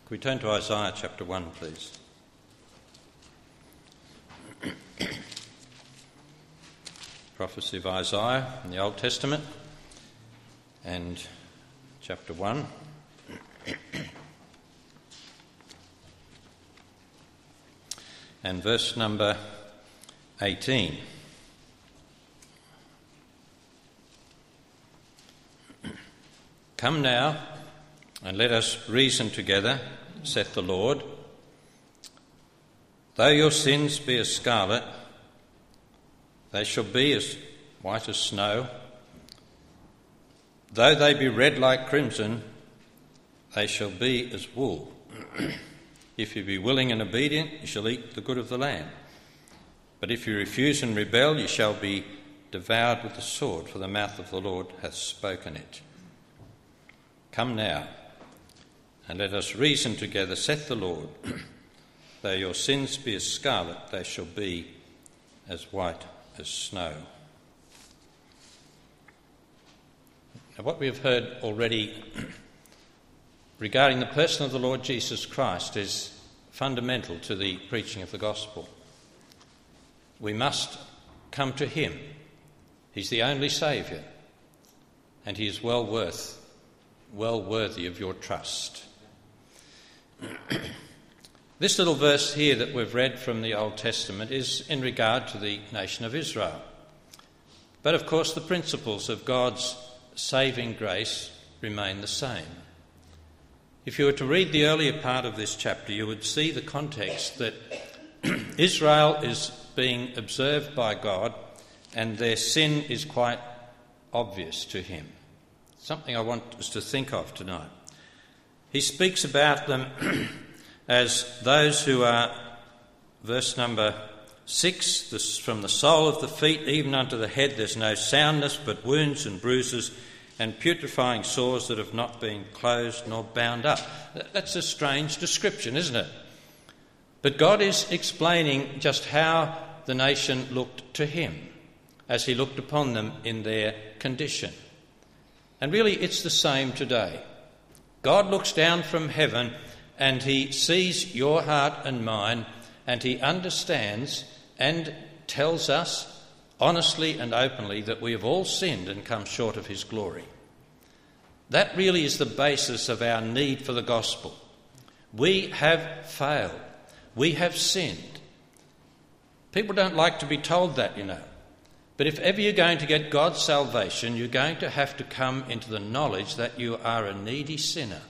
Can we turn to Isaiah chapter 1, please? Prophecy of Isaiah in the Old Testament and chapter 1. And verse number 18. Come now, and let us reason together, saith the Lord. Though your sins be as scarlet, they shall be as white as snow. Though they be red like crimson, they shall be as wool. If you be willing and obedient, you shall eat the good of the land. But if you refuse and rebel, you shall be devoured with the sword, for the mouth of the Lord hath spoken it. Come now, and let us reason together, saith the Lord. Though your sins be as scarlet, they shall be as white as snow. Now, what we have heard already regarding the person of the Lord Jesus Christ is fundamental to the preaching of the gospel. We must come to him. He's the only Saviour, and he is well worthy of your trust. This little verse here that we've read from the Old Testament is in regard to the nation of Israel. But of course the principles of God's saving grace remain the same. If you were to read the earlier part of this chapter, you would see the context that Israel is being observed by God and their sin is quite obvious to him. Something I want us to think of tonight. He speaks about them as those who are, verse number 6, this, from the sole of the feet even unto the head there's no soundness, but wounds and bruises and putrefying sores that have not been closed nor bound up. That's a strange description, isn't it? But God is explaining just how the nation looked to him as he looked upon them in their condition. And really it's the same today. God looks down from heaven and he sees your heart and mine, and he understands and tells us honestly and openly that we have all sinned and come short of his glory. That really is the basis of our need for the gospel. We have failed. We have sinned. People don't like to be told that, you know. But if ever you're going to get God's salvation, you're going to have to come into the knowledge that you are a needy sinner.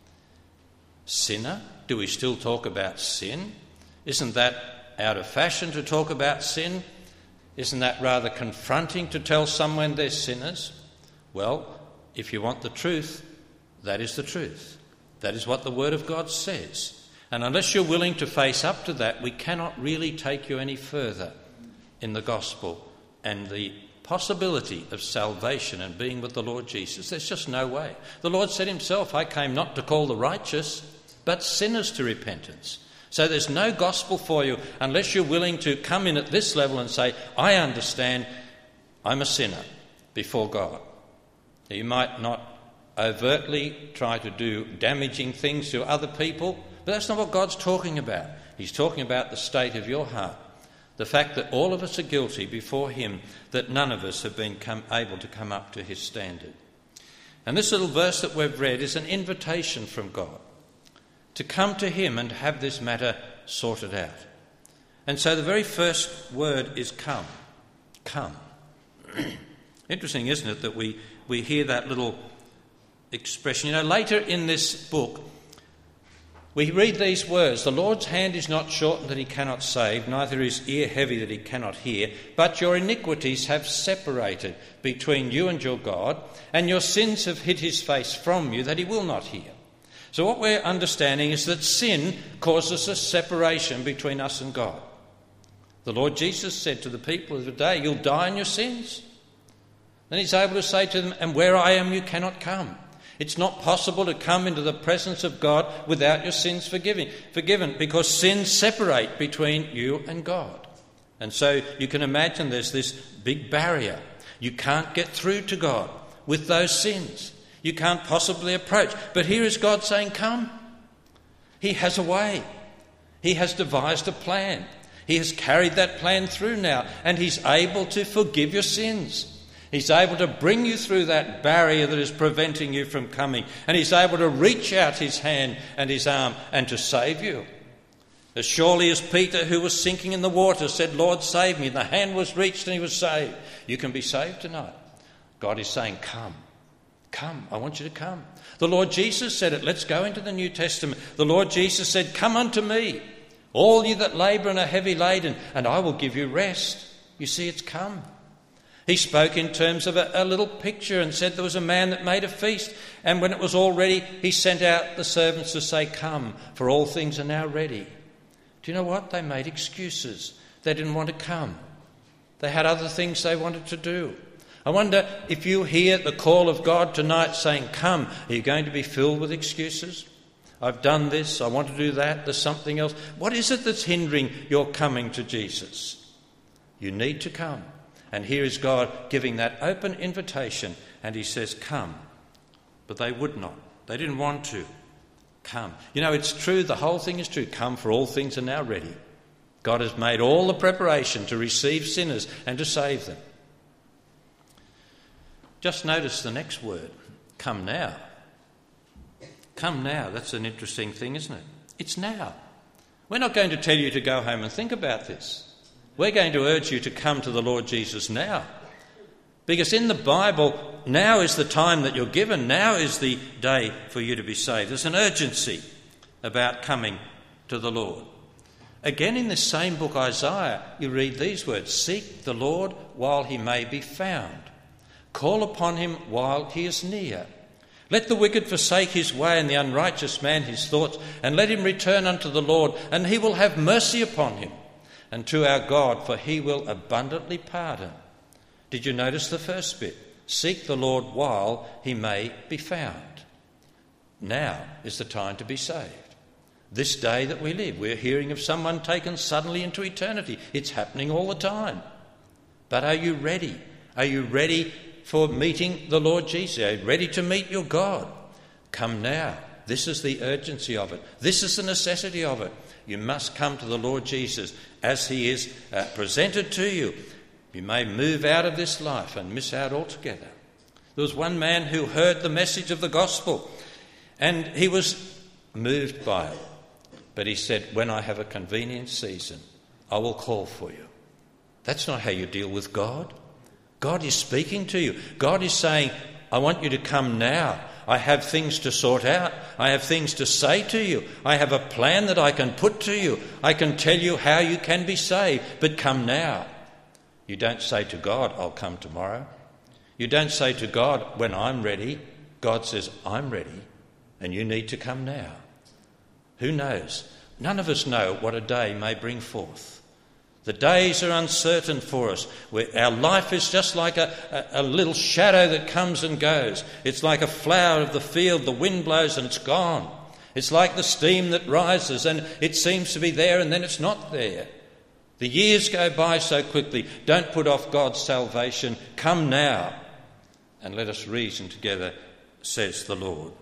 Sinner? Do we still talk about sin? Isn't that out of fashion to talk about sin? Isn't that rather confronting to tell someone they're sinners? Well, if you want the truth, that is the truth. That is what the Word of God says. And unless you're willing to face up to that, we cannot really take you any further in the gospel and the possibility of salvation and being with the Lord Jesus. There's just no way. The Lord said himself, I came not to call the righteous, but sinners to repentance. So there's no gospel for you unless you're willing to come in at this level and say, I understand I'm a sinner before God. Now, you might not overtly try to do damaging things to other people, but that's not what God's talking about. He's talking about the state of your heart. The fact that all of us are guilty before him, that none of us have been able to come up to his standard. And this little verse that we've read is an invitation from God to come to him and have this matter sorted out. And so the very first word is come. Come. Interesting, isn't it, that we hear that little expression. You know, later in this book, we read these words, the Lord's hand is not shortened that he cannot save, neither is ear heavy that he cannot hear, but your iniquities have separated between you and your God, and your sins have hid his face from you that he will not hear. So what we're understanding is that sin causes a separation between us and God. The Lord Jesus said to the people of the day, you'll die in your sins. Then he's able to say to them, and where I am you cannot come. It's not possible to come into the presence of God without your sins forgiven, because sins separate between you and God. And so you can imagine there's this big barrier. You can't get through to God with those sins. You can't possibly approach. But here is God saying, come. He has a way. He has devised a plan. He has carried that plan through now, and he's able to forgive your sins. He's able to bring you through that barrier that is preventing you from coming, and he's able to reach out his hand and his arm and to save you. As surely as Peter, who was sinking in the water, said, "Lord, save me," and the hand was reached and he was saved. You can be saved tonight. God is saying, come. Come, I want you to come. The Lord Jesus said it. Let's go into the New Testament. The Lord Jesus said, "Come unto me, all you that labour and are heavy laden, and I will give you rest." You see, it's come. He spoke in terms of a little picture and said there was a man that made a feast, and when it was all ready, he sent out the servants to say, "Come, for all things are now ready." Do you know what? They made excuses. They didn't want to come. They had other things they wanted to do. I wonder if you hear the call of God tonight saying, "Come," are you going to be filled with excuses? I've done this, I want to do that, there's something else. What is it that's hindering your coming to Jesus? You need to come. And here is God giving that open invitation, and he says, "Come." But they would not. They didn't want to. Come. You know, it's true, the whole thing is true. Come, for all things are now ready. God has made all the preparation to receive sinners and to save them. Just notice the next word, come now. Come now, that's an interesting thing, isn't it? It's now. We're not going to tell you to go home and think about this. We're going to urge you to come to the Lord Jesus now. Because in the Bible, now is the time that you're given. Now is the day for you to be saved. There's an urgency about coming to the Lord. Again, in this same book, Isaiah, you read these words, "Seek the Lord while he may be found. Call upon him while he is near. Let the wicked forsake his way and the unrighteous man his thoughts, and let him return unto the Lord, and he will have mercy upon him, and to our God, for he will abundantly pardon." Did you notice the first bit? Seek the Lord while he may be found. Now is the time to be saved. This day that we live, we're hearing of someone taken suddenly into eternity. It's happening all the time. But are you ready? Are you ready for meeting the Lord Jesus? Are you ready to meet your God? Come now. This is the urgency of it. This is the necessity of it. You must come to the Lord Jesus as he is presented to you. You may move out of this life and miss out altogether. There was one man who heard the message of the gospel and he was moved by it. But he said, "When I have a convenient season, I will call for you." That's not how you deal with God. God is speaking to you. God is saying, "I want you to come now. I have things to sort out. I have things to say to you. I have a plan that I can put to you. I can tell you how you can be saved, but come now." You don't say to God, "I'll come tomorrow." You don't say to God, "When I'm ready." God says, "I'm ready, and you need to come now." Who knows? None of us know what a day may bring forth. The days are uncertain for us. Our life is just like a little shadow that comes and goes. It's like a flower of the field. The wind blows and it's gone. It's like the steam that rises and it seems to be there and then it's not there. The years go by so quickly. Don't put off God's salvation. Come now and let us reason together, says the Lord.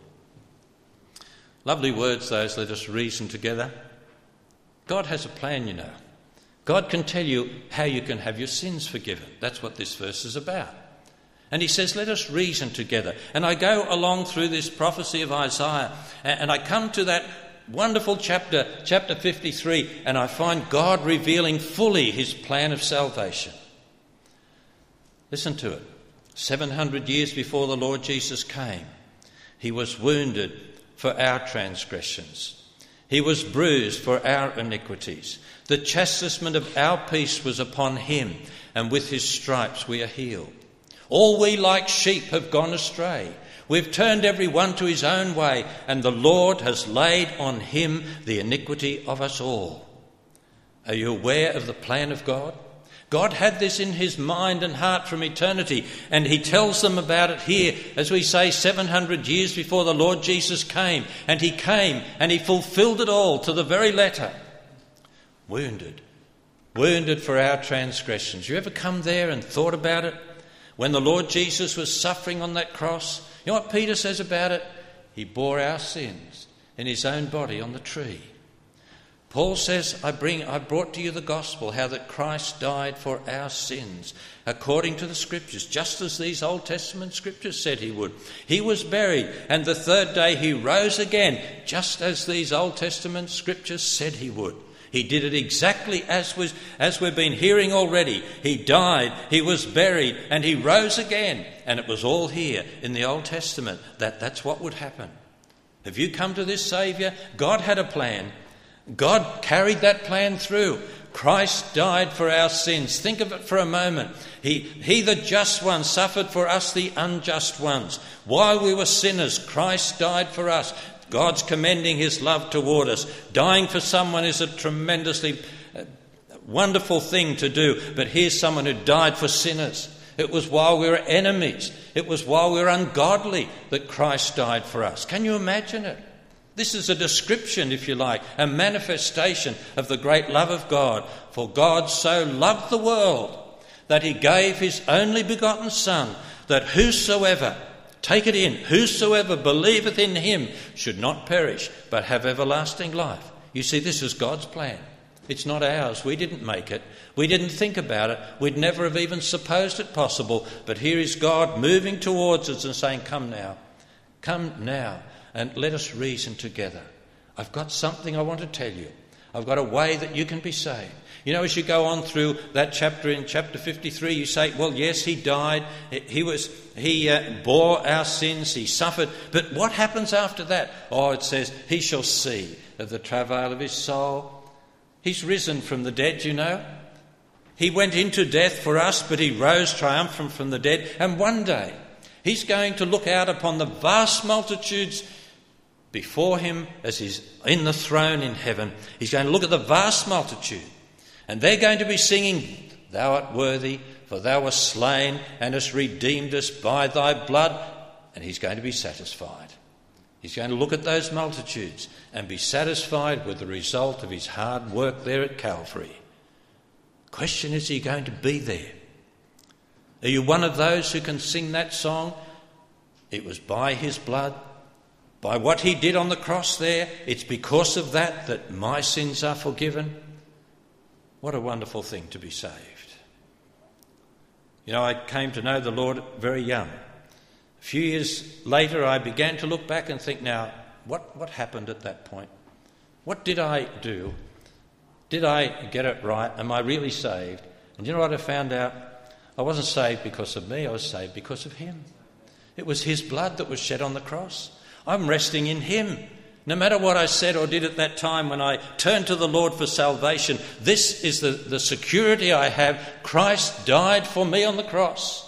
Lovely words those, let us reason together. God has a plan, you know. God can tell you how you can have your sins forgiven. That's what this verse is about. And he says, let us reason together. And I go along through this prophecy of Isaiah and I come to that wonderful chapter 53, and I find God revealing fully his plan of salvation. Listen to it. 700 years before the Lord Jesus came, he was wounded for our transgressions. He was bruised for our iniquities. The chastisement of our peace was upon him, and with his stripes we are healed. All we like sheep have gone astray. We've turned every one to his own way, and the Lord has laid on him the iniquity of us all. Are you aware of the plan of God? God had this in his mind and heart from eternity, and he tells them about it here, as we say, 700 years before the Lord Jesus came. And he came and he fulfilled it all to the very letter. Wounded for our transgressions. You ever come there and thought about it? When the Lord Jesus was suffering on that cross, you know what Peter says about it? He bore our sins. in his own body on the tree. Paul says, I brought to you the gospel, how that Christ died for our sins, according to the Scriptures, just as these Old Testament Scriptures said he would. He was buried, and the third day he rose again, just as these Old Testament Scriptures said he would. He did it exactly as we've been hearing already. He died, he was buried, and he rose again. And it was all here in the Old Testament that's what would happen. Have you come to this Saviour? God had a plan. God carried that plan through. Christ died for our sins. Think of it for a moment. He, the just one, suffered for us, the unjust ones. While we were sinners, Christ died for us. God's commending his love toward us. Dying for someone is a tremendously wonderful thing to do. But here's someone who died for sinners. It was while we were enemies. It was while we were ungodly that Christ died for us. Can you imagine it? This is a description, if you like, a manifestation of the great love of God. For God so loved the world that he gave his only begotten Son, that whosoever, take it in, whosoever believeth in him should not perish, but have everlasting life. You see, this is God's plan. It's not ours. We didn't make it. We didn't think about it. We'd never have even supposed it possible. But here is God moving towards us and saying, come now, and let us reason together. I've got something I want to tell you. I've got a way that you can be saved. You know, as you go on through that chapter, in chapter 53, you say, well, yes, he died. He bore our sins. He suffered. But what happens after that? Oh, it says, he shall see of the travail of his soul. He's risen from the dead, you know. He went into death for us, but he rose triumphant from the dead. And one day, he's going to look out upon the vast multitudes before him as he's in the throne in heaven. He's going to look at the vast multitude, and they're going to be singing, thou art worthy, for thou wast slain and hast redeemed us by thy blood. And he's going to be satisfied. He's going to look at those multitudes and be satisfied with the result of his hard work there at Calvary. Question is, are you going to be there? Are you one of those who can sing that song? It was by his blood, by what he did on the cross there. It's because of that my sins are forgiven. What a wonderful thing to be saved. You know, I came to know the Lord very young. A few years later, I began to look back and think, now, what happened at that point? What did I do? Did I get it right? Am I really saved? And you know what I found out? I wasn't saved because of me, I was saved because of him. It was his blood that was shed on the cross. I'm resting in him. No matter what I said or did at that time when I turned to the Lord for salvation, this is the security I have. Christ died for me on the cross.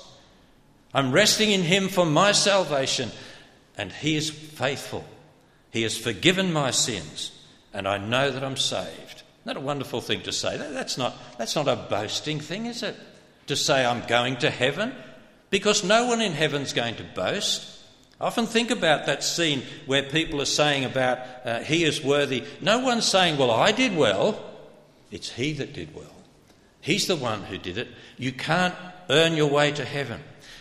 I'm resting in him for my salvation, and he is faithful. He has forgiven my sins, and I know that I'm saved. Isn't that a wonderful thing to say? That's not a boasting thing, is it? To say I'm going to heaven, because no one in heaven's going to boast. I often think about that scene where people are saying about he is worthy. No one's saying, well, I did well. It's he that did well. He's the one who did it. You can't earn your way to heaven.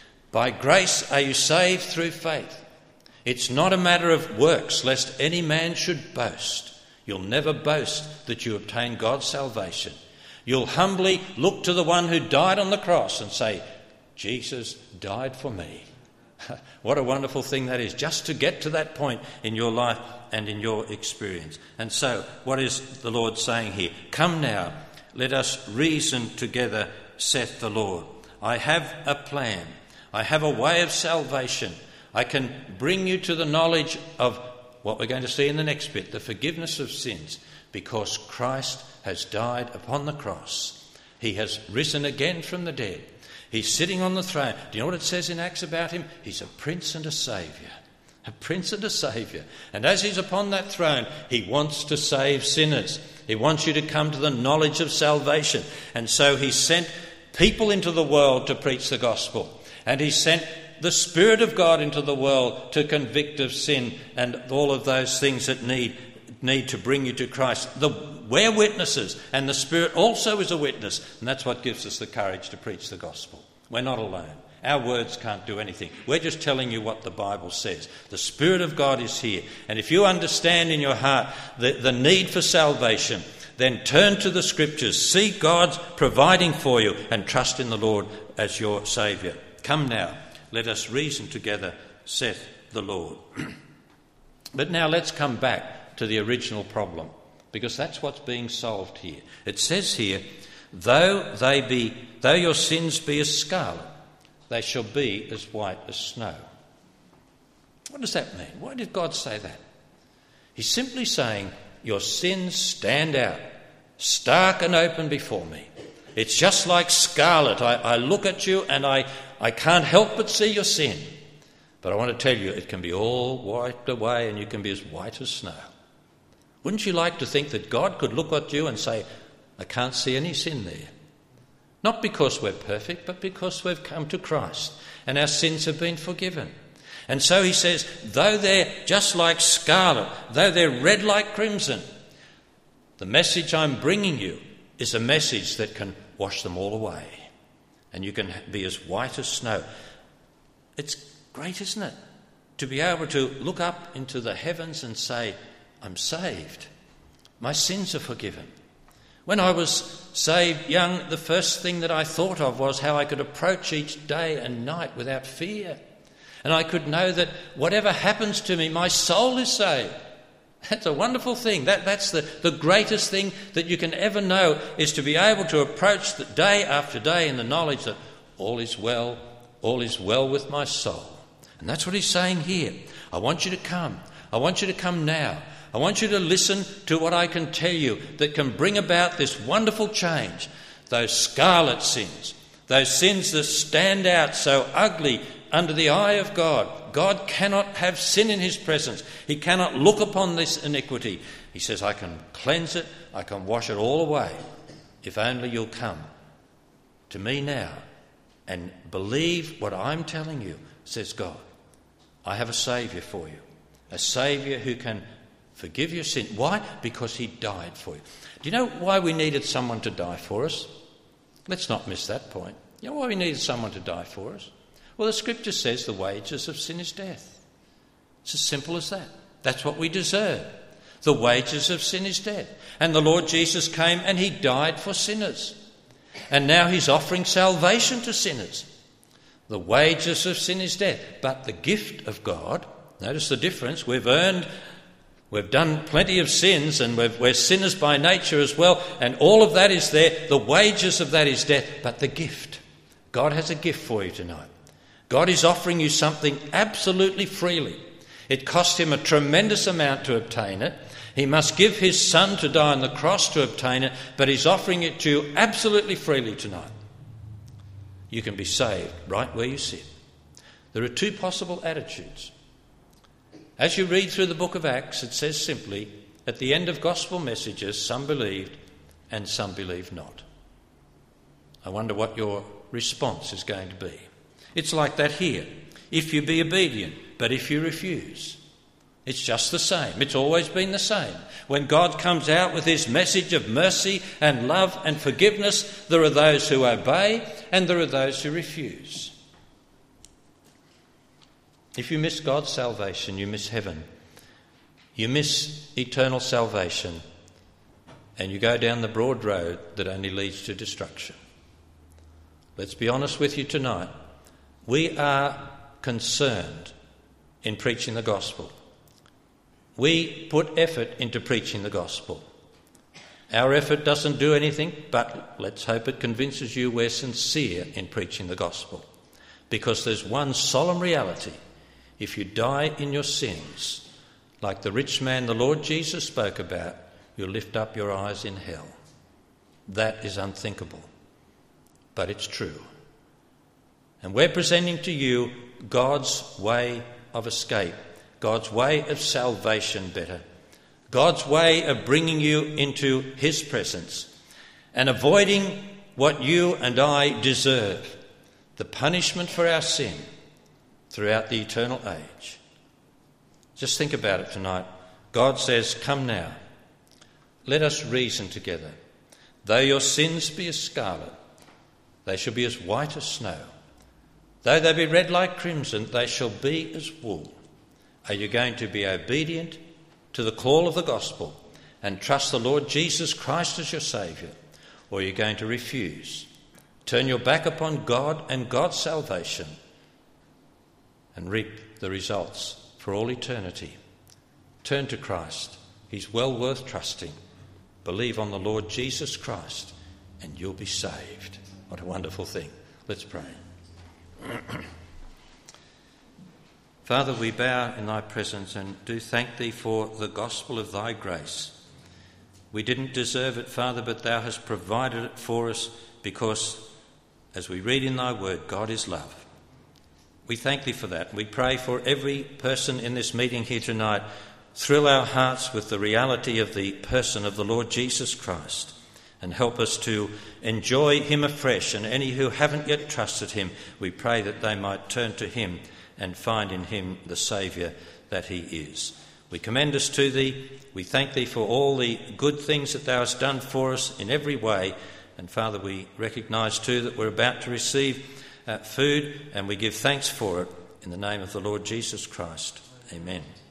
By grace are you saved through faith. It's not a matter of works, lest any man should boast. You'll never boast that you obtain God's salvation. You'll humbly look to the one who died on the cross and say, Jesus died for me. What a wonderful thing that is, just to get to that point in your life and in your experience. And so, what is the Lord saying here? Come now, let us reason together, saith the Lord. I have a plan. I have a way of salvation. I can bring you to the knowledge of what we're going to see in the next bit, the forgiveness of sins, because Christ has died upon the cross. He has risen again from the dead. He's sitting on the throne. Do you know what it says in Acts about him? He's a prince and a saviour. A prince and a saviour. And as he's upon that throne, he wants to save sinners. He wants you to come to the knowledge of salvation. And so he sent people into the world to preach the gospel. And he sent the Spirit of God into the world to convict of sin and all of those things that need to bring you to Christ. We're witnesses, and the Spirit also is a witness, and that's what gives us the courage to preach the gospel. We're not alone. Our words can't do anything. We're just telling you what the Bible says. The Spirit of God is here. And if you understand in your heart the need for salvation, then turn to the Scriptures, see God providing for you, and trust in the Lord as your Saviour. Come now, let us reason together, saith the Lord. But now let's come back to the original problem, because that's what's being solved here. It says here, though your sins be as scarlet, they shall be as white as snow. What does that mean? Why did God say that? He's simply saying, your sins stand out, stark and open before me. It's just like scarlet. I look at you and I can't help but see your sin. But I want to tell you, it can be all wiped away and you can be as white as snow. Wouldn't you like to think that God could look at you and say, I can't see any sin there? Not because we're perfect, but because we've come to Christ and our sins have been forgiven. And so he says, though they're just like scarlet, though they're red like crimson, the message I'm bringing you is a message that can wash them all away. And you can be as white as snow. It's great, isn't it? To be able to look up into the heavens and say, I'm saved. My sins are forgiven. When I was saved young, the first thing that I thought of was how I could approach each day and night without fear. And I could know that whatever happens to me, my soul is saved. That's a wonderful thing. That's the greatest thing that you can ever know, is to be able to approach the day after day in the knowledge that all is well with my soul. And that's what he's saying here. I want you to come. I want you to come now. I want you to listen to what I can tell you that can bring about this wonderful change. Those scarlet sins, those sins that stand out so ugly under the eye of God. God cannot have sin in his presence. He cannot look upon this iniquity. He says, I can cleanse it, I can wash it all away, if only you'll come to me now and believe what I'm telling you, says God. I have a Saviour for you, a Saviour who can forgive your sin. Why? Because he died for you. Do you know why we needed someone to die for us? Let's not miss that point. You know why we needed someone to die for us? Well, the Scripture says the wages of sin is death. It's as simple as that. That's what we deserve. The wages of sin is death. And the Lord Jesus came and he died for sinners. And now he's offering salvation to sinners. The wages of sin is death. But the gift of God, notice the difference, we've done plenty of sins and we're sinners by nature as well, and all of that is there. The wages of that is death, but the gift. God has a gift for you tonight. God is offering you something absolutely freely. It cost him a tremendous amount to obtain it. He must give his Son to die on the cross to obtain it, but he's offering it to you absolutely freely tonight. You can be saved right where you sit. There are two possible attitudes. As you read through the book of Acts, it says simply, at the end of gospel messages, some believed and some believed not. I wonder what your response is going to be. It's like that here. If you be obedient, but if you refuse, it's just the same. It's always been the same. When God comes out with his message of mercy and love and forgiveness, there are those who obey and there are those who refuse. If you miss God's salvation, you miss heaven. You miss eternal salvation, and you go down the broad road that only leads to destruction. Let's be honest with you tonight. We are concerned in preaching the gospel. We put effort into preaching the gospel. Our effort doesn't do anything, but let's hope it convinces you we're sincere in preaching the gospel. Because there's one solemn reality. If you die in your sins, like the rich man the Lord Jesus spoke about, you'll lift up your eyes in hell. That is unthinkable, but it's true. And we're presenting to you God's way of escape, God's way of salvation better, God's way of bringing you into his presence and avoiding what you and I deserve, the punishment for our sin throughout the eternal age. Just think about it tonight. God says, come now, let us reason together. Though your sins be as scarlet, they shall be as white as snow. Though they be red like crimson, they shall be as wool. Are you going to be obedient to the call of the gospel and trust the Lord Jesus Christ as your Saviour? Or are you going to refuse? Turn your back upon God and God's salvation and reap the results for all eternity. Turn to Christ. He's well worth trusting. Believe on the Lord Jesus Christ and you'll be saved. What a wonderful thing. Let's pray. Father, we bow in thy presence and do thank thee for the gospel of thy grace. We didn't deserve it, Father, but thou hast provided it for us because, as we read in thy word, God is love. We thank thee for that. We pray for every person in this meeting here tonight. Thrill our hearts with the reality of the person of the Lord Jesus Christ and help us to enjoy him afresh. And any who haven't yet trusted him, we pray that they might turn to him and find in him the Saviour that he is. We commend us to thee. We thank thee for all the good things that thou hast done for us in every way. And Father, we recognise too that we're about to receive food, and we give thanks for it in the name of the Lord Jesus Christ. Amen.